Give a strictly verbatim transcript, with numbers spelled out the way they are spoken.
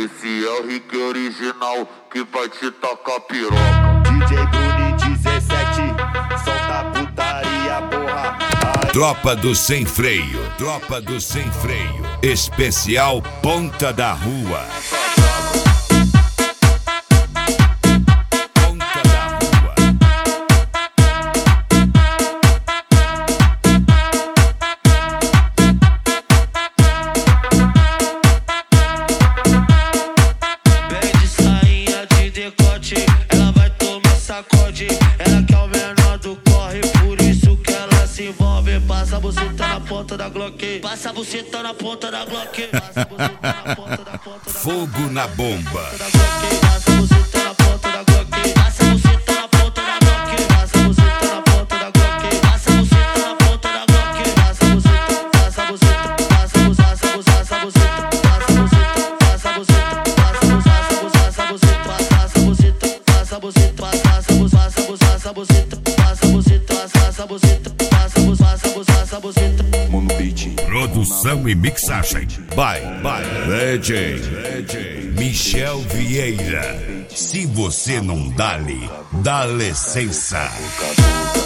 Esse é o Rick original que vai te tacar piroca. D J Bruni dezessete, solta putaria, porra. Ai. Tropa do Sem Freio, Tropa do Sem Freio, especial Ponta da Rua. Ela vai tomar sacode, ela que é o menor do corre, por isso que ela se envolve. Passa a buceta na ponta da Glock, passa a buceta na ponta da Glock, passa a buceta na ponta da ponta da Fogo na bomba. Passa a buceta na ponta da Glock, passa a buceta na ponta da Glock, passa a buceta na ponta da Glock, passa a buceta na ponta da Glock, passa a buceta, passa a buceta, passa a buceta, passa a buceta, passa a buceta, passa a buceta, passa a buceta, passa a buceta, passa a buceta, passa a buceta, passa a buceta, passa a buceta, passa a buceta, passa a buceta, passa a buceta, passa a buceta. Mono Beat. Produção e mixagem by, by D J Michel Vieira. Se você não dá-lhe, dá licença.